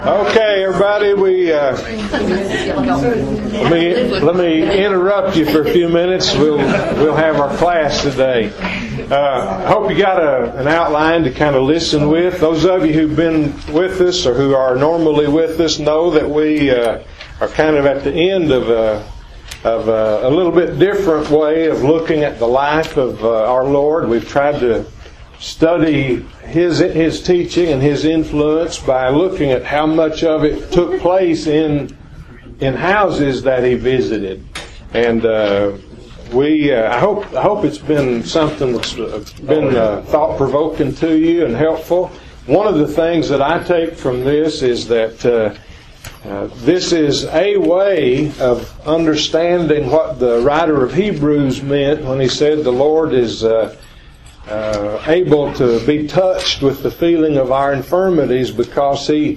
Okay, everybody, let me interrupt you for a few minutes. We'll have our class today. I hope you got an outline to kind of listen with. Those of you who've been with us or who are normally with us know that we are kind of at the end of a little bit different way of looking at the life of our Lord. We've tried to study His teaching and His influence by looking at how much of it took place in houses that He visited. And I hope it's been something that's been thought-provoking to you and helpful. One of the things that I take from this is that this is a way of understanding what the writer of Hebrews meant when he said the Lord is able to be touched with the feeling of our infirmities because He's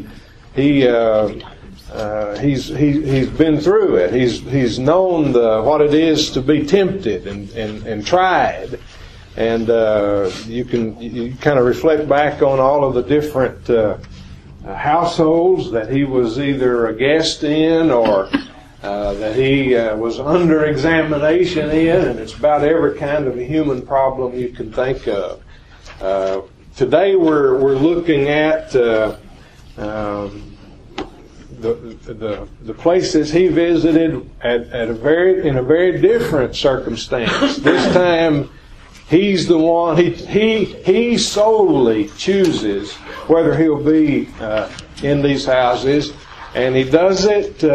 been through it. He's known what it is to be tempted and tried, and you kind of reflect back on all of the different households that He was either a guest in or that He was under examination in, and it's about every kind of a human problem you can think of. Today we're looking at the places He visited in a very different circumstance. This time He's the one. He solely chooses whether He'll be in these houses, and He does it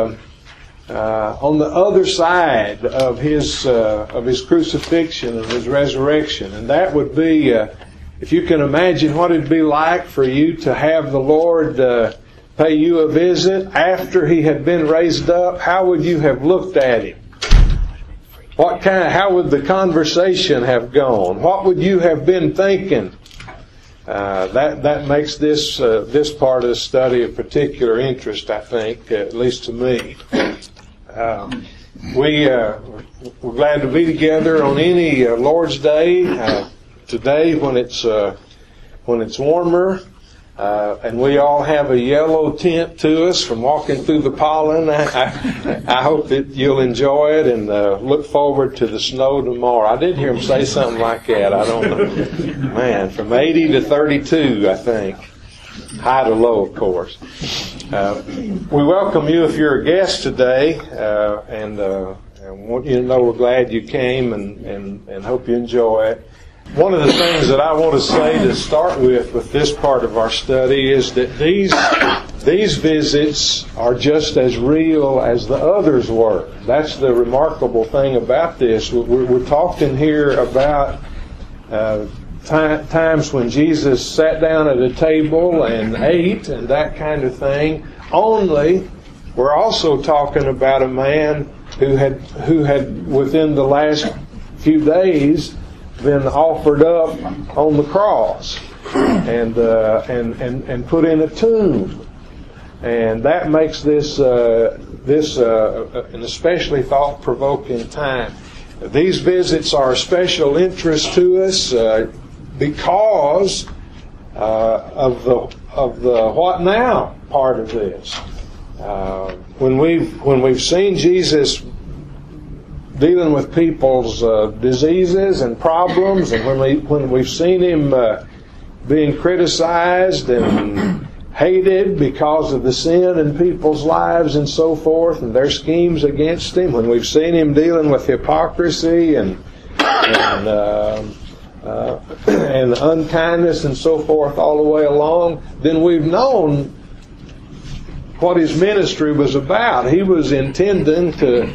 on the other side of His crucifixion and His resurrection. And that would be, if you can imagine what it'd be like for you to have the Lord pay you a visit after He had been raised up, how would you have looked at Him? How would the conversation have gone? What would you have been thinking? That makes this part of the study of particular interest, I think, at least to me. We're glad to be together on any Lord's Day. Today, when it's warmer, and we all have a yellow tint to us from walking through the pollen, I hope that you'll enjoy it and look forward to the snow tomorrow. I did hear him say something like that. I don't know. Man, from 80 to 32, I think. High to low, of course. We welcome you if you're a guest today, and want you to know we're glad you came and hope you enjoy it. One of the things that I want to say to start with this part of our study is that these visits are just as real as the others were. That's the remarkable thing about this. We're talking here about times when Jesus sat down at a table and ate and that kind of thing. Only, we're also talking about a man who had within the last few days been offered up on the cross and put in a tomb, and that makes this an especially thought-provoking time. These visits are of special interest to us because of the what now part of this. When we've seen Jesus dealing with people's diseases and problems, and when we've seen Him being criticized and hated because of the sin in people's lives and so forth, and their schemes against Him, when we've seen Him dealing with hypocrisy and unkindness and so forth all the way along, then we've known what His ministry was about. He was intending to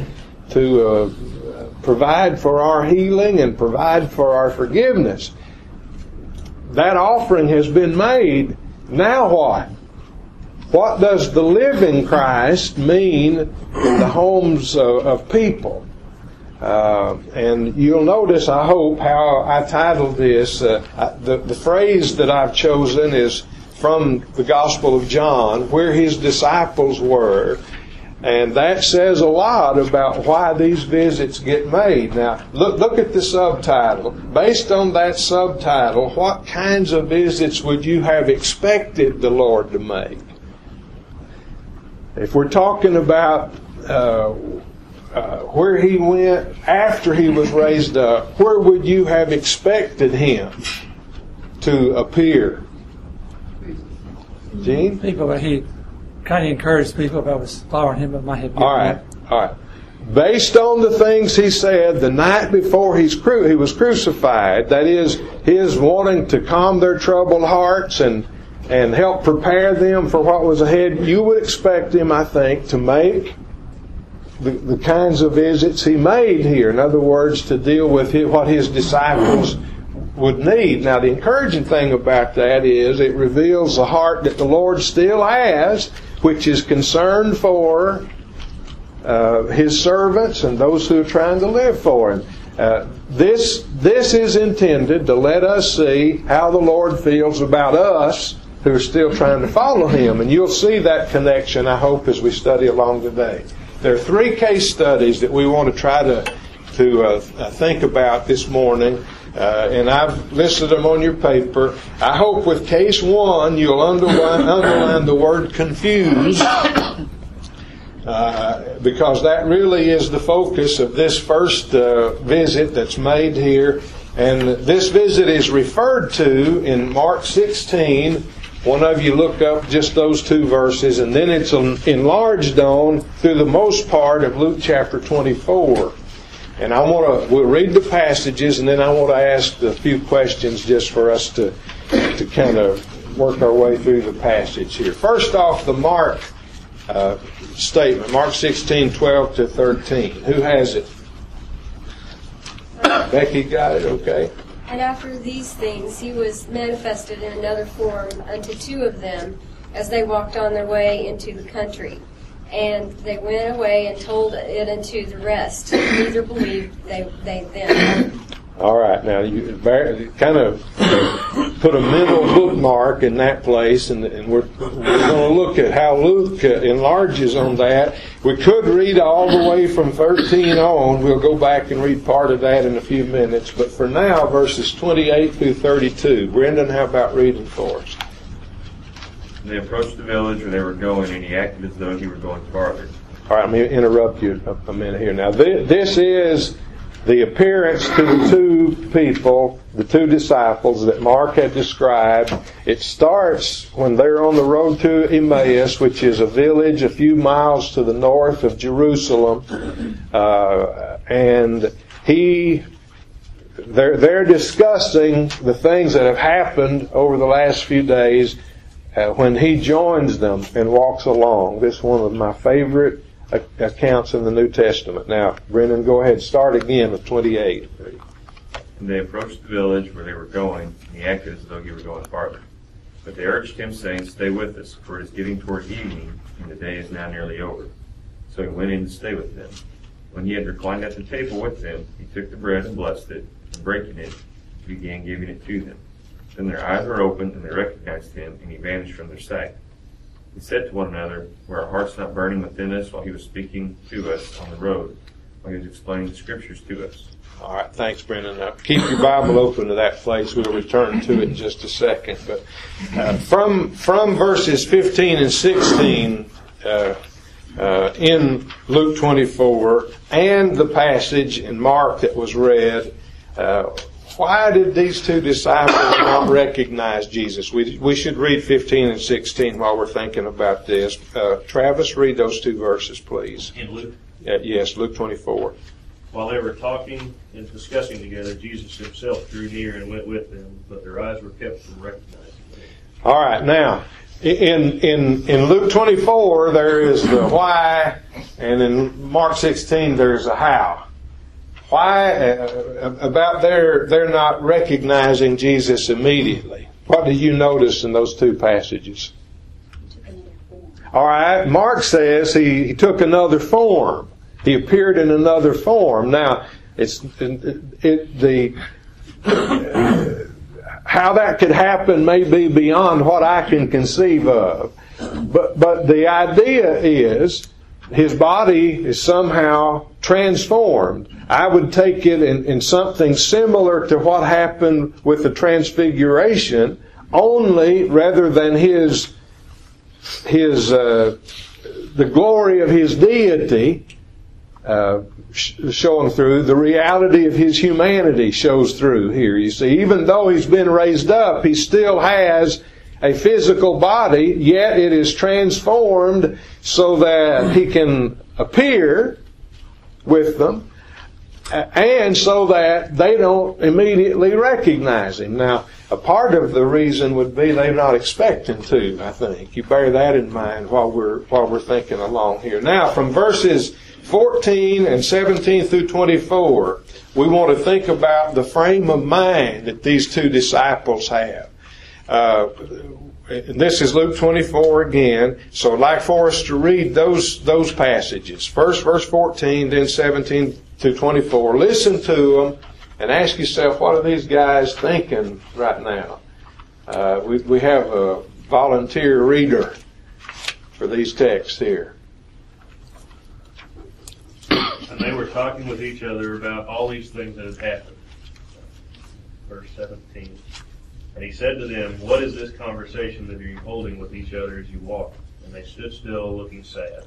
provide for our healing and provide for our forgiveness. That offering has been made. Now what? What does the living Christ mean in the homes of people? And you'll notice, I hope, how I titled this. The phrase that I've chosen is from the Gospel of John, where His disciples were. And that says a lot about why these visits get made. Now, look at the subtitle. Based on that subtitle, what kinds of visits would you have expected the Lord to make? If we're talking about where he went after he was raised up, where would you have expected him to appear? Gene? People, but he kind of encouraged people if I was following him, but my head. All right. Based on the things he said the night before he was crucified, that is, his wanting to calm their troubled hearts and help prepare them for what was ahead, you would expect him, I think, to make the kinds of visits he made here. In other words, to deal with what his disciples would need. Now, the encouraging thing about that is it reveals the heart that the Lord still has, which is concerned for His servants and those who are trying to live for Him. This is intended to let us see how the Lord feels about us who are still trying to follow Him. And you'll see that connection, I hope, as we study along today. There are 3 case studies that we want to try to think about this morning. And I've listed them on your paper. I hope with case 1 you'll underline the word confused, because that really is the focus of this first visit that's made here. And this visit is referred to in Mark 16. One of you look up just those 2 verses, and then it's enlarged on through the most part of Luke chapter 24. And we'll read the passages, and then I want to ask a few questions just for us to kind of work our way through the passage here. First off, the Mark statement, Mark 16:12 to 13. Who has it? Becky got it, okay. And after these things he was manifested in another form unto 2 of them, as they walked on their way into the country. And they went away and told it unto the rest. Neither believed they them. All right, now you kind of put a mental bookmark in that place, and we're going to look at how Luke enlarges on that. We could read all the way from 13 on. We'll go back and read part of that in a few minutes. But for now, verses 28 through 32. Brendan, how about reading for us? They approached the village where they were going, and he acted as though he were going farther. All right, let me interrupt you a minute here. Now, this is the appearance to the 2 people, the 2 disciples that Mark had described. It starts when they're on the road to Emmaus, which is a village a few miles to the north of Jerusalem, and they're discussing the things that have happened over the last few days. When he joins them and walks along. This is one of my favorite accounts in the New Testament. Now, Brendan, go ahead. Start again with 28. And they approached the village where they were going, and he acted as though he were going farther. But they urged him, saying, "Stay with us, for it is getting toward evening, and the day is now nearly over." So he went in to stay with them. When he had reclined at the table with them, he took the bread and blessed it, and breaking it, he began giving it to them. Then their eyes were opened, and they recognized him, and he vanished from their sight. They said to one another, "Were our hearts not burning within us while he was speaking to us on the road, while he was explaining the Scriptures to us?" All right, thanks, Brendan. Now, keep your Bible open to that place. We'll return to it in just a second. But from verses 15 and 16 in Luke 24 and the passage in Mark that was read, why did these 2 disciples not recognize Jesus? We should read 15 and 16 while we're thinking about this. Travis, read those 2 verses, please. In Luke? Yes, Luke 24. While they were talking and discussing together, Jesus himself drew near and went with them, but their eyes were kept from recognizing him. All right, now, in Luke 24, there is the why, and in Mark 16, there's the how. Why about they're not recognizing Jesus immediately? What do you notice in those 2 passages? All right, Mark says he took another form. He appeared in another form. Now, how that could happen may be beyond what I can conceive of. But the idea is his body is somehow transformed. I would take it in something similar to what happened with the Transfiguration, only rather than his the glory of His deity showing through. The reality of His humanity shows through here. You see, even though He's been raised up, He still has a physical body, yet it is transformed so that He can appear with them, and so that they don't immediately recognize Him. Now, a part of the reason would be they're not expecting to, I think. You bear that in mind while we're thinking along here. Now, from verses 14 and 17 through 24, we want to think about the frame of mind that these two disciples have. This is Luke 24 again, so I'd like for us to read those passages. First verse 14, then 17 to 24. Listen to them and ask yourself, what are these guys thinking right now? We have a volunteer reader for these texts here. And they were talking with each other about all these things that had happened. Verse 17. And He said to them, what is this conversation that you're holding with each other as you walk? And they stood still, looking sad.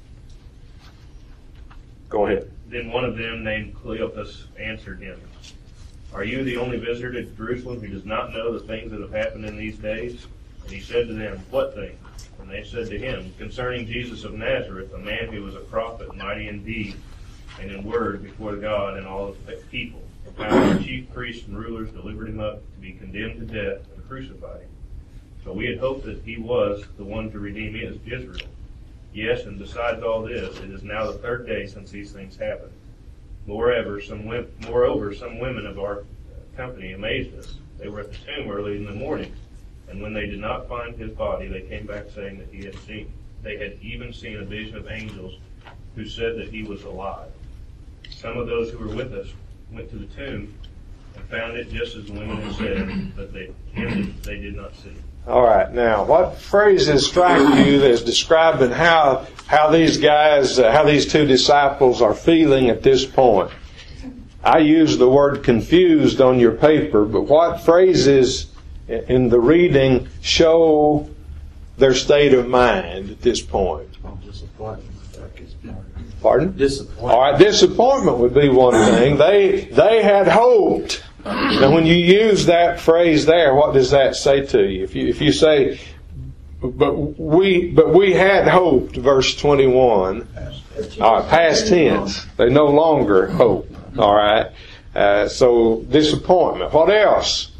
Go ahead. Then one of them, named Cleopas, answered him, are you the only visitor to Jerusalem who does not know the things that have happened in these days? And He said to them, what things? And they said to Him, concerning Jesus of Nazareth, a man who was a prophet, mighty in deed and in word before God and all the people. And how our chief priests and rulers delivered Him up to be condemned to death and crucified Him. So we had hoped that He was the one to redeem Israel. Yes, and besides all this, it is now the third day since these things happened. Moreover, some women of our company amazed us. They were at the tomb early in the morning, and when they did not find His body, they came back saying that they had even seen a vision of angels who said that He was alive. Some of those who were with us went to the tomb and found it just as the women had said, but they did not see. All right. Now, what phrases strike you as describing how these guys, how these two disciples are feeling at this point? I use the word confused on your paper, but what phrases in the reading show their state of mind at this point? Disappointment. Pardon? Disappointment. All right, disappointment would be one thing. They had hoped. Now, when you use that phrase there, what does that say to you? If you say, but we had hoped, verse 21. All right, past tense. They no longer hope. All right. So disappointment. What else?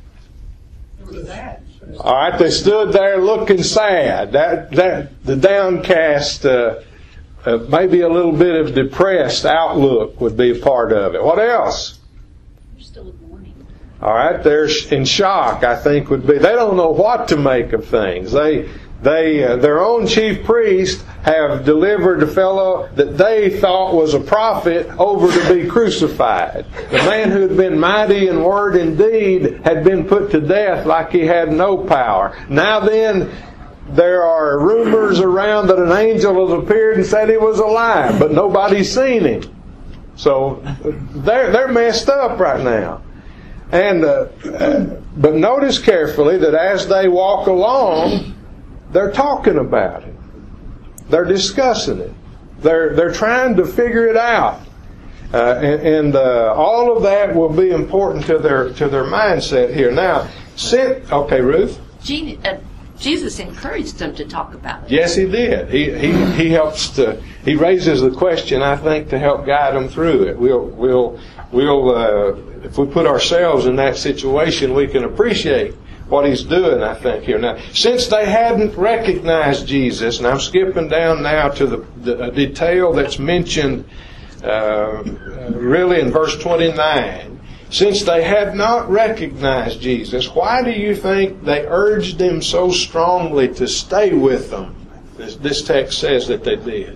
All right, they stood there looking sad. That the downcast, maybe a little bit of depressed outlook would be a part of it. What else? They're still in mourning. All right, they're in shock, I think would be. They don't know what to make of things. Their own chief priest have delivered a fellow that they thought was a prophet over to be crucified. The man who had been mighty in word and deed had been put to death like he had no power. Now then, there are rumors around that an angel has appeared and said he was alive, but nobody's seen him. So they're messed up right now. And but notice carefully that as they walk along, they're talking about it. They're discussing it. They're trying to figure it out. And all of that will be important to their mindset here. Now, okay, Ruth. Jesus encouraged them to talk about it. Yes, He did. He helps He raises the question, I think, to help guide them through it. We'll if we put ourselves in that situation, we can appreciate what He's doing, I think, here. Now, since they hadn't recognized Jesus, and I'm skipping down now to the detail that's mentioned really in verse 29. Since they had not recognized Jesus, why do you think they urged Him so strongly to stay with them? This text says that they did.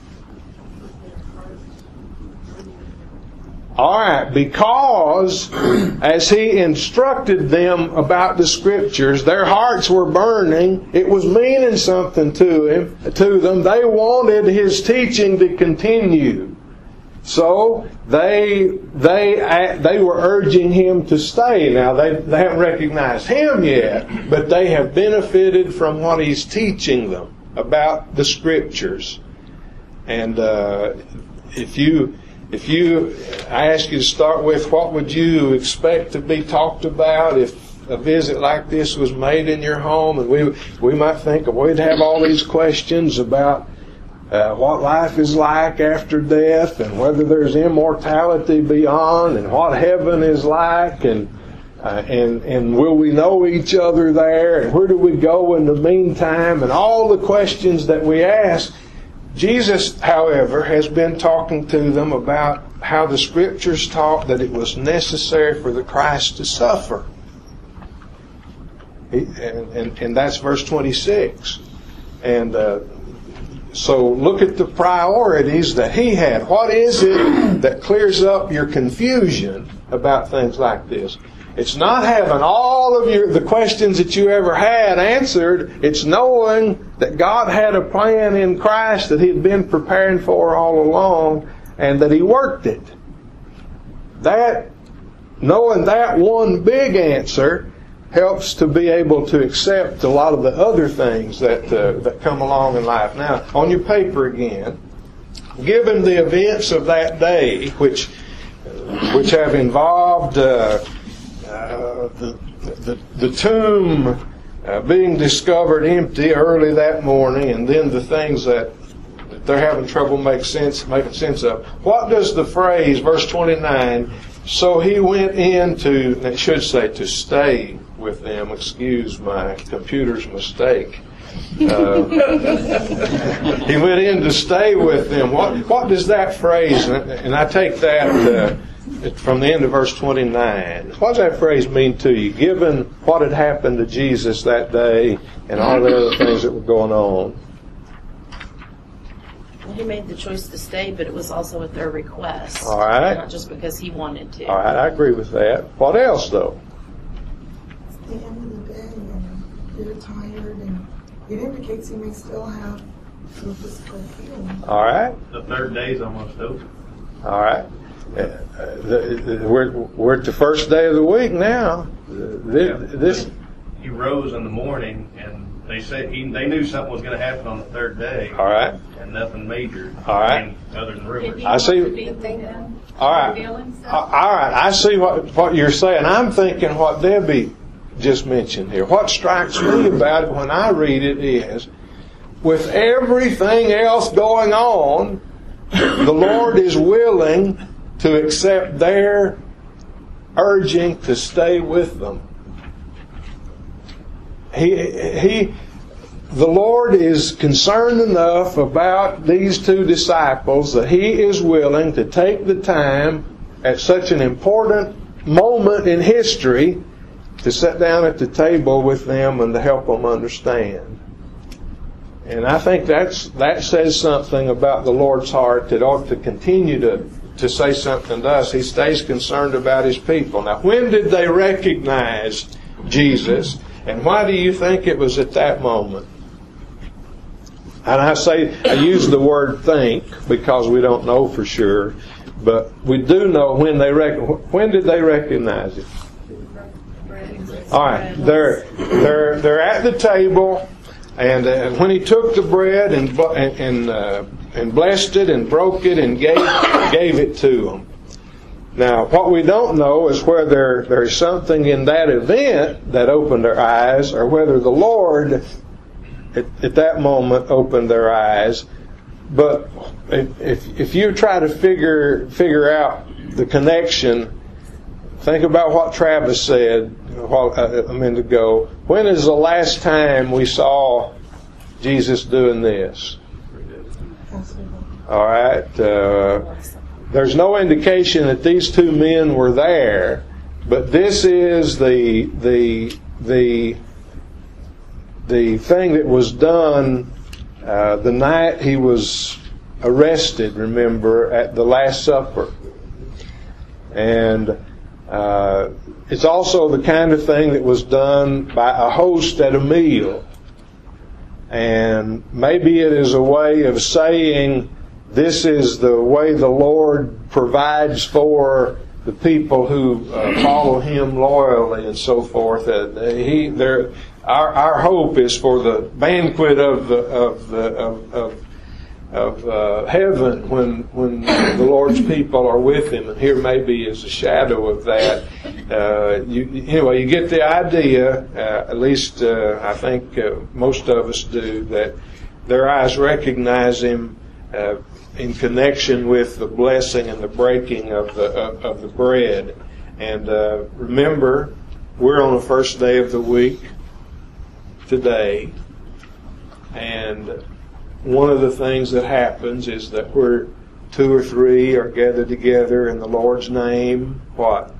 All right, because as He instructed them about the Scriptures, their hearts were burning. It was meaning something to them. They wanted His teaching to continue. So they were urging Him to stay. Now they haven't recognized Him yet, but they have benefited from what He's teaching them. about the Scriptures. And I ask you to start with, what would you expect to be talked about if a visit like this was made in your home? And we might think we'd have all these questions about what life is like after death, and whether there's immortality beyond, and what heaven is like, and will we know each other there, and where do we go in the meantime, and all the questions that we ask. Jesus, however, has been talking to them about how the Scriptures taught that it was necessary for the Christ to suffer. And that's verse 26. And so look at the priorities that He had. What is it that clears up your confusion about things like this? It's not having all of the questions that you ever had answered. It's knowing that God had a plan in Christ that He had been preparing for all along, and that He worked it. Knowing that one big answer helps to be able to accept a lot of the other things that come along in life. Now, on your paper again, given the events of that day, which have involved the tomb being discovered empty early that morning, and then the things that they're having trouble making sense of. What does the phrase, verse 29, so He went in to, it should say to stay with them, excuse my computer's mistake. He went in to stay with them. What does that phrase, and I take that from the end of verse 29. What does that phrase mean to you, given what had happened to Jesus that day and all the other things that were going on? Well, He made the choice to stay, but it was also at their request. All right. Not just because He wanted to. All right, I agree with that. What else, though? It's the end of the day, and you're tired, and it indicates He may still have some physical healing. All right. The third day's almost over. All right. We're at the first day of the week now. He rose in the morning, and they said they knew something was going to happen on the third day. All right. And nothing major. All right. Other than rumors. I see. All right. All right. I see what you're saying. I'm thinking what Debbie just mentioned here. What strikes me about it when I read it is, with everything else going on, the Lord is willing to accept their urging to stay with them. The Lord is concerned enough about these two disciples that He is willing to take the time at such an important moment in history to sit down at the table with them and to help them understand. And I think that says something about the Lord's heart that ought to continue to say something to us. He stays concerned about His people. Now, when did they recognize Jesus? And why do you think it was at that moment? And I use the word think because we don't know for sure, but we do know when did they recognize it? All right, they're at the table. And when He took the bread and blessed it and broke it and gave it to them. Now, what we don't know is whether there's something in that event that opened their eyes, or whether the Lord at that moment opened their eyes. But if you try to figure out the connection, think about what Travis said a minute ago. When is the last time we saw Jesus doing this? All right. There's no indication that these two men were there, but this is the thing that was done the night He was arrested, remember, at the Last Supper. And it's also the kind of thing that was done by a host at a meal. And maybe it is a way of saying, this is the way the Lord provides for the people who follow Him loyally and so forth. our hope is for the banquet of heaven when the Lord's people are with Him, and here maybe is a shadow of that. Anyway, you get the idea. At least I think most of us do, that their eyes recognize Him in connection with the blessing and the breaking of the bread. And remember, we're on the first day of the week today, and one of the things that happens is that where 2 or 3 are gathered together in the Lord's name, what?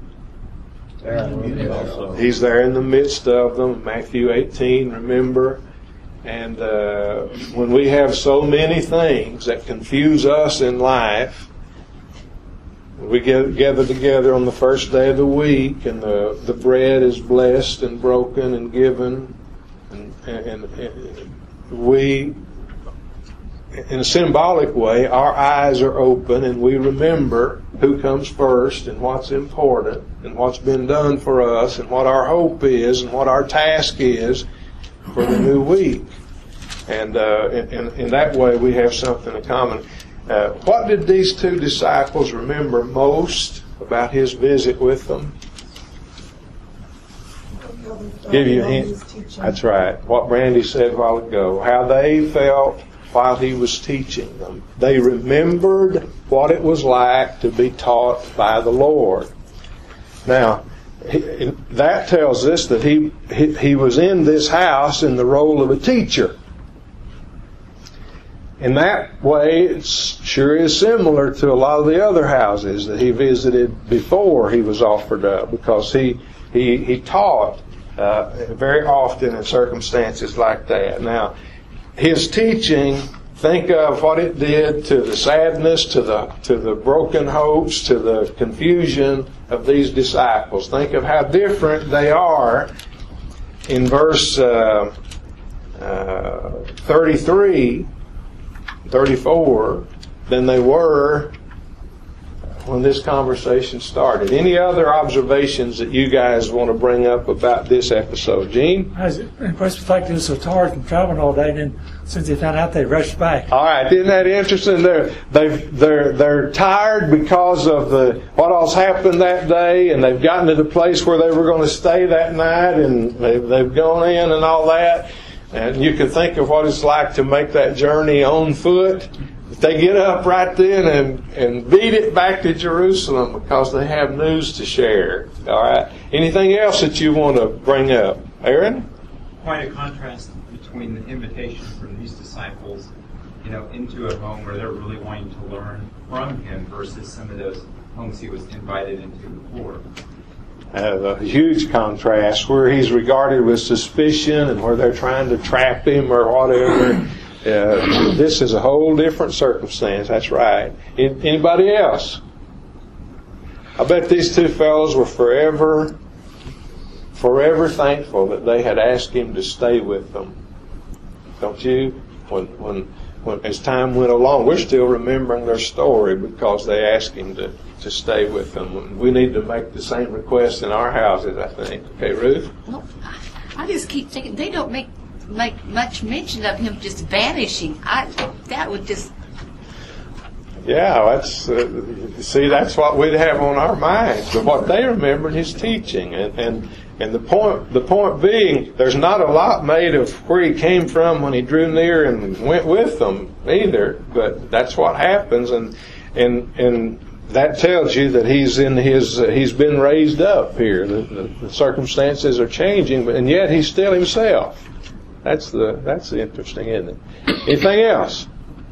He's there in the midst of them. Matthew 18, remember? And when we have so many things that confuse us in life, we gather together on the first day of the week, and the bread is blessed and broken and given, and we, in a symbolic way, our eyes are open and we remember who comes first and what's important and what's been done for us and what our hope is and what our task is for the new week. And in that way we have something in common. What did these 2 disciples remember most about His visit with them? Give you a hint. That's right. What Brandy said a while ago. How they felt while He was teaching them. They remembered what it was like to be taught by the Lord. Now, that tells us that he was in this house in the role of a teacher. In that way, it sure is similar to a lot of the other houses that He visited before He was offered up, because he taught very often in circumstances like that. Now, His teaching, think of what it did to the sadness, to the broken hopes, to the confusion of these disciples. Think of how different they are in verse 33, 34 than they were when this conversation started. Any other observations that you guys want to bring up about this episode? Gene? I was impressed with the fact that it was so tired from traveling all day, and then as soon as they found out, they rushed back. All right, isn't that interesting? They're tired because of what else happened that day, and they've gotten to the place where they were going to stay that night, and they've gone in and all that. And you can think of what it's like to make that journey on foot. They get up right then and beat it back to Jerusalem because they have news to share. All right. Anything else that you want to bring up, Aaron? Quite a contrast between the invitation from these disciples, into a home where they're really wanting to learn from Him versus some of those homes He was invited into before. A huge contrast where He's regarded with suspicion and where they're trying to trap Him or whatever. This is a whole different circumstance. That's right. Anybody else? I bet these 2 fellows were forever thankful that they had asked Him to stay with them. Don't you? When as time went along, we're still remembering their story because they asked Him to stay with them. We need to make the same request in our houses, I think. Okay, Ruth? Well, I just keep thinking they don't make much mention of Him just vanishing. That would just... Yeah, that's what we'd have on our minds, but what they remembered His teaching, and the point being, there's not a lot made of where He came from when He drew near and went with them either, but that's what happens, and that tells you that he's been raised up here. The circumstances are changing, and yet He's still Himself. That's the interesting, isn't it? Anything else?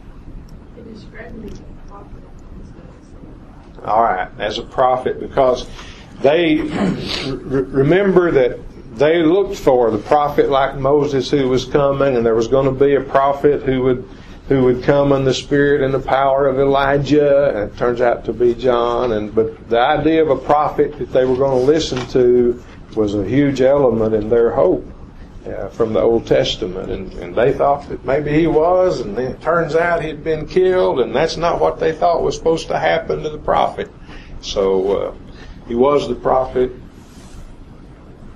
All right, as a prophet, because they remember that they looked for the prophet like Moses who was coming, and there was going to be a prophet who would come in the spirit and the power of Elijah, and it turns out to be John. But the idea of a prophet that they were going to listen to was a huge element in their hope from the Old Testament, and they thought that maybe he was, and then it turns out he'd been killed, and that's not what they thought was supposed to happen to the prophet. So he was the prophet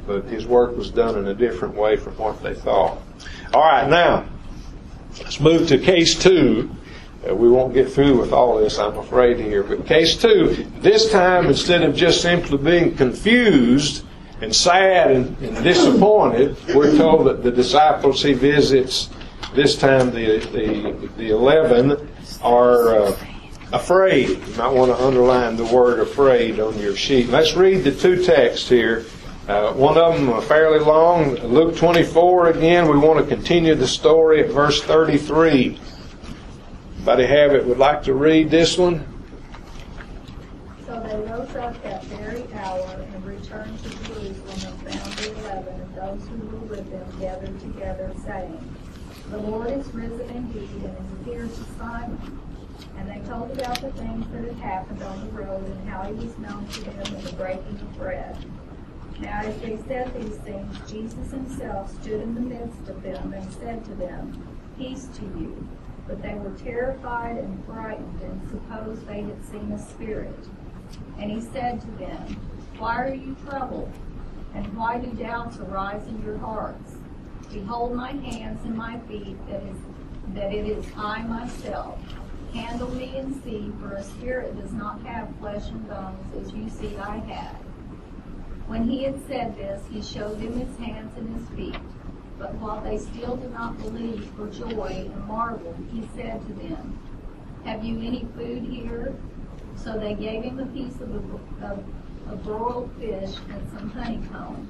but his work was done in a different way from what they thought. All right, now, let's move to case 2. We won't get through with all this, I'm afraid, here. But case 2, this time, instead of just simply being confused and sad and disappointed, we're told that the disciples he visits, this time the 11, are afraid. You might want to underline the word afraid on your sheet. Let's read the 2 texts here. One of them fairly long. Luke 24 again. We want to continue the story at verse 33. Anybody have it would like to read this one? So they rose up that very hour and returned to Jerusalem and found the 11 and those who were with them gathered together, saying, The Lord is risen indeed and is appeared to Simon. And they told about the things that had happened on the road and how he was known to them in the breaking of bread. Now as they said these things, Jesus himself stood in the midst of them and said to them, Peace to you. But they were terrified and frightened and supposed they had seen a spirit. And he said to them, Why are you troubled? And why do doubts arise in your hearts? Behold my hands and my feet, that it is I myself. Handle me and see, for a spirit does not have flesh and bones, as you see I have. When he had said this, he showed them his hands and his feet. But while they still did not believe for joy and marveled, he said to them, Have you any food here? So they gave him a piece of a broiled fish and some honeycomb.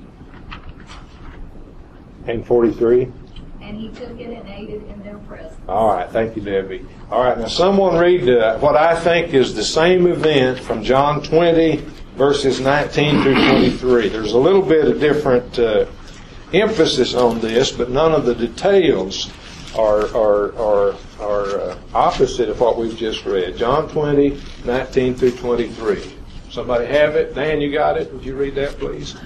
And 43. And he took it and ate it in their presence. All right, thank you, Debbie. All right, now someone read what I think is the same event from John 20, verses 19 through 23. There's a little bit of different emphasis on this, but none of the details are opposite of what we've just read. John 20, 19 through 23. Somebody have it? Dan, you got it? Would you read that, please?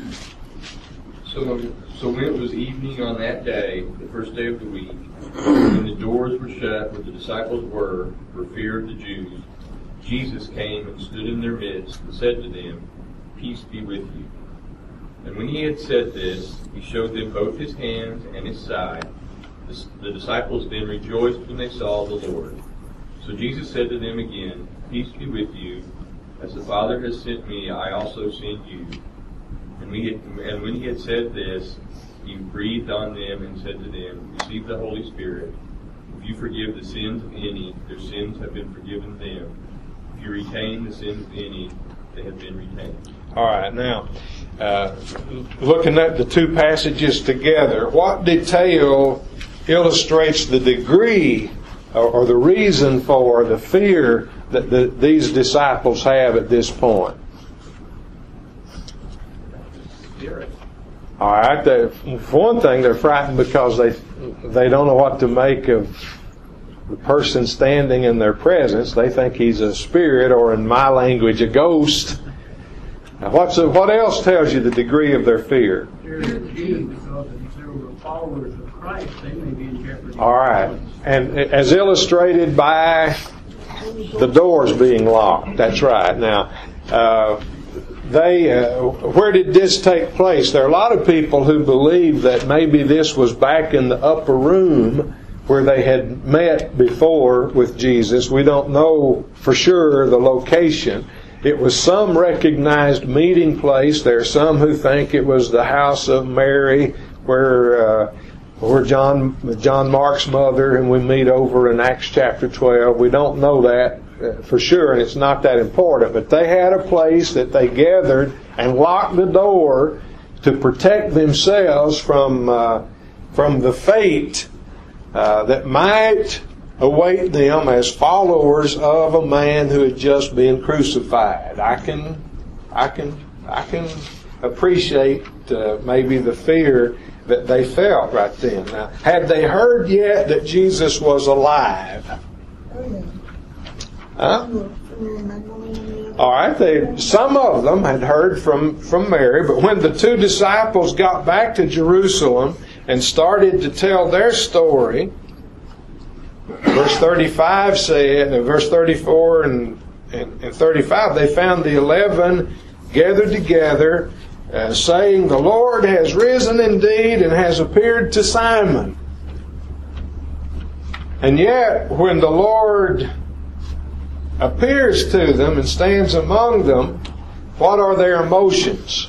So when it was evening on that day, the first day of the week, when the doors were shut where the disciples were, for fear of the Jews, Jesus came and stood in their midst and said to them, Peace be with you. And when he had said this, he showed them both his hands and his side. The disciples then rejoiced when they saw the Lord. So Jesus said to them again, Peace be with you. As the Father has sent me, I also send you. And when he had said this, he breathed on them and said to them, Receive the Holy Spirit. If you forgive the sins of any, their sins have been forgiven them. If you retain the sins of any, they have been retained. All right, now, looking at the 2 passages together, what detail illustrates the degree or the reason for the fear that these disciples have at this point? All right, for one thing, they're frightened because they don't know what to make of the person standing in their presence. They think he's a spirit, or in my language, a ghost. Now, what else tells you the degree of their fear? Fear of the Jews, because if they were followers of Christ, they may be in jeopardy. All right, and as illustrated by the doors being locked. That's right. Now, where did this take place? There are a lot of people who believe that maybe this was back in the upper room where they had met before with Jesus. We don't know for sure the location. It was some recognized meeting place. There are some who think it was the house of Mary, where John Mark's mother, and we meet over in Acts chapter 12. We don't know that for sure, and it's not that important. But they had a place that they gathered and locked the door to protect themselves from the fate that might await them as followers of a man who had just been crucified. I can appreciate maybe the fear that they felt right then. Now, had they heard yet that Jesus was alive? Huh? All right, some of them had heard from Mary, but when the 2 disciples got back to Jerusalem and started to tell their story, verse 35 said, verse 34 and 35, they found the 11 gathered together saying, "The Lord has risen indeed and has appeared to Simon." And yet, when the Lord appears to them and stands among them, what are their emotions?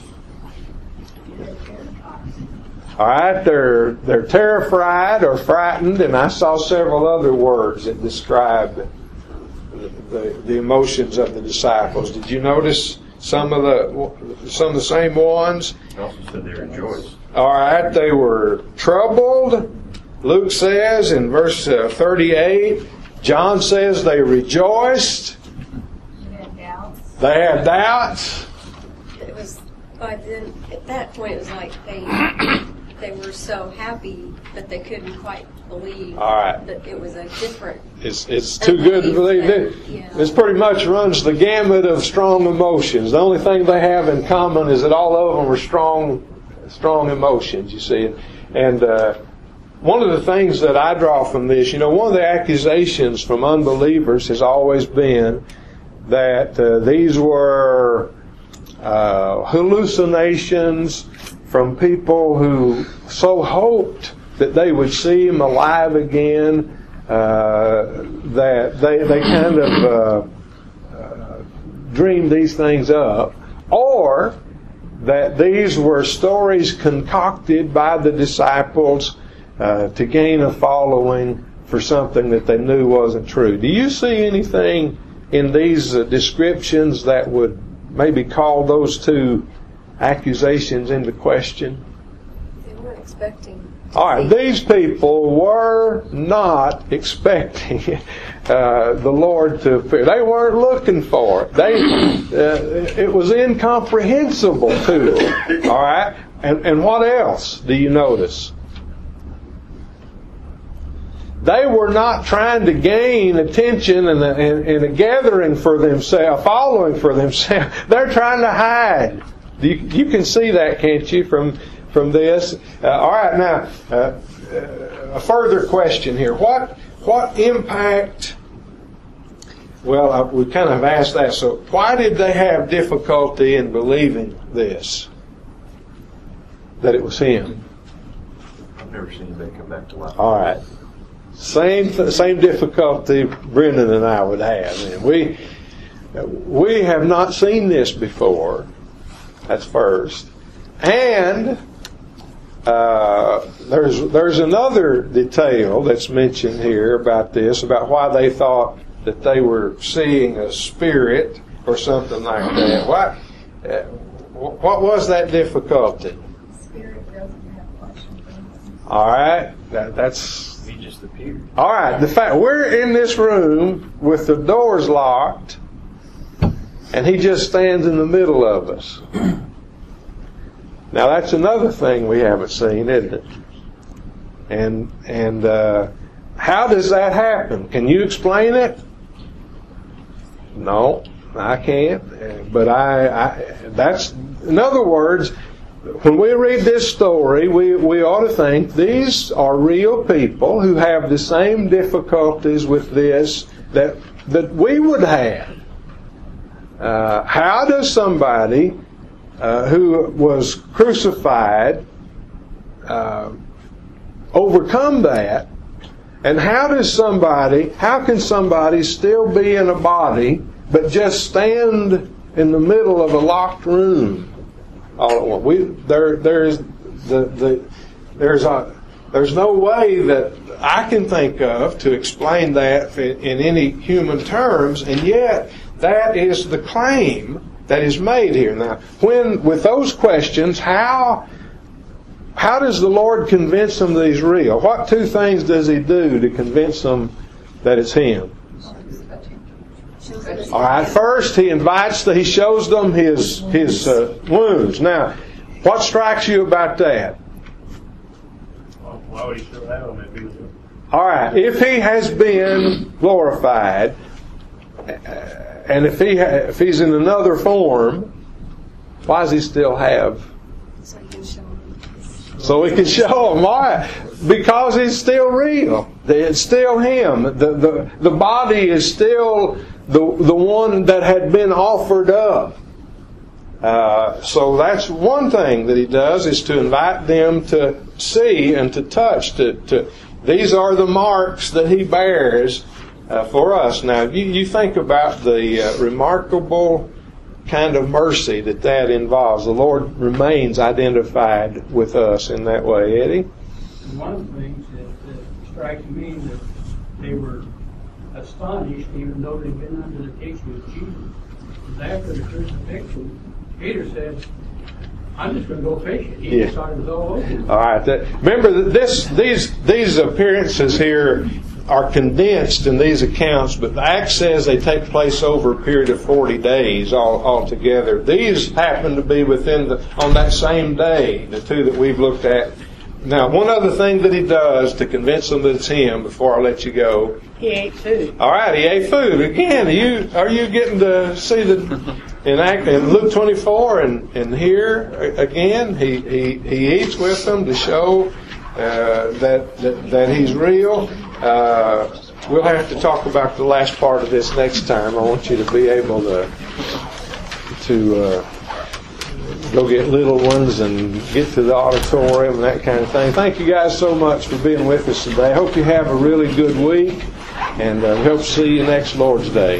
All right, they're terrified or frightened, and I saw several other words that describe the emotions of the disciples. Did you notice some of the same ones? He also said they rejoiced. All right, they were troubled. Luke says in verse 38, John says they rejoiced. They had doubts. It was by then. At that point, it was like they were so happy, but they couldn't quite believe that it was a different. It's too good to believe. This pretty much runs the gamut of strong emotions. The only thing they have in common is that all of them are strong emotions. You see, and one of the things that I draw from this, one of the accusations from unbelievers has always been that these were hallucinations from people who so hoped that they would see him alive again, that they kind of dreamed these things up, or that these were stories concocted by the disciples to gain a following for something that they knew wasn't true. Do you see anything in these descriptions that would maybe call those two accusations into question? They weren't expecting. All right, these people were not expecting the Lord to appear. They weren't looking for it. It was incomprehensible to them. All right, and what else do you notice? They were not trying to gain attention and a gathering for themselves, following for themselves. They're trying to hide. You can see that, can't you, from this? All right, now, a further question here. What impact... Well, we kind of asked that. So why did they have difficulty in believing this? That it was him? I've never seen anybody come back to life. All right. Same difficulty Brendan and I would have. And we have not seen this before. That's first. And there's another detail that's mentioned here about this, about why they thought that they were seeing a spirit or something like that. What was that difficulty? Spirit doesn't have question. All right, that's. He just appeared. All right, the fact we're in this room with the doors locked, and he just stands in the middle of us. Now that's another thing we haven't seen, isn't it? And how does that happen? Can you explain it? No, I can't. But that's, in other words, when we read this story, we ought to think these are real people who have the same difficulties with this that we would have. How does somebody who was crucified overcome that? And how can somebody still be in a body but just stand in the middle of a locked room all at once? There's no way that I can think of to explain that in any human terms, and yet that is the claim that is made here. Now, with those questions, how does the Lord convince them that He's real? What two things does He do to convince them that it's Him? All right, first He shows them His wounds. Now, what strikes you about that? Why would He still have them if He was a... All right, if He has been glorified, and if He's in another form, why does He still have? So He can show them. Why? Because He's still real. It's still Him. The body is still the one that had been offered up. So that's one thing that he does, is to invite them to see and to touch. These are the marks that he bears for us. Now, you think about the remarkable kind of mercy that involves. The Lord remains identified with us in that way, Eddie. One of the things that strikes me that they were astonished, even though they'd been under the teaching of Jesus, was after the crucifixion, Peter said, I'm just going to go fishing. He just thought it was all over. All right. Remember, these appearances here are condensed in these accounts, but Acts says they take place over a period of 40 days altogether. These happen to be on that same day, the two that we've looked at. Now, one other thing that he does to convince them that it's him, before I let you go. He ate food. All right, he ate food. Again, are you getting to see in Luke 24 and here again, he eats with them to show that he's real. We'll have to talk about the last part of this next time. I want you to be able to go get little ones and get to the auditorium and that kind of thing. Thank you guys so much for being with us today. I hope you have a really good week, and we hope to see you next Lord's Day.